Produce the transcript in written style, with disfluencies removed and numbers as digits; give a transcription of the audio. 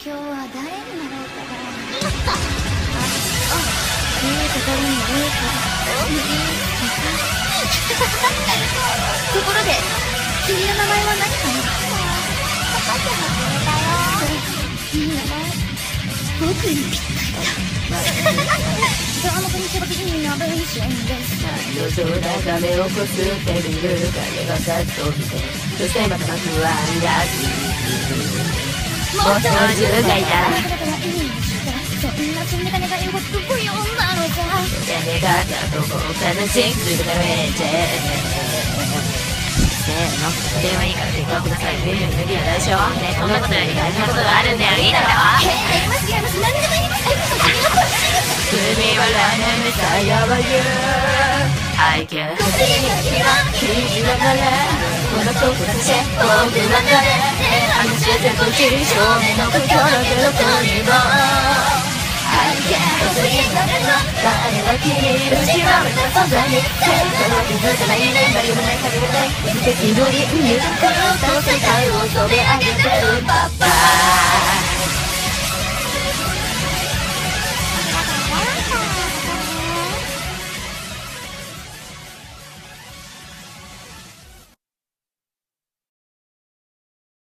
日は誰になろうかな。いいところにいいところで君の名前は何かな。分かって始めたよ。いい名前、僕にぴったりだ。どうもこんにちは、イノベーションです。 夜空壁をこすってみる影がさっと来て、そしてまた不安がもっと銃がいた。 そんなすんで金が動く不要なのじゃ。 手がかとこからシンクルがウェイチェせーの、電話いいから結果ください。メニューのメディア大将ね、こんなことより大事なことがあるんだよ。いいだろ。 やりますやります、何でも言います。 君は来年でさやばゆ愛嬌君は君だからこの子たち僕は誰話し合ってほしい正面の心でどこにも愛嬌君だから誰は君を知られた存在に世界は気づかないね何もない限りない奇跡の輪廻この世界を飛び上げてるパパ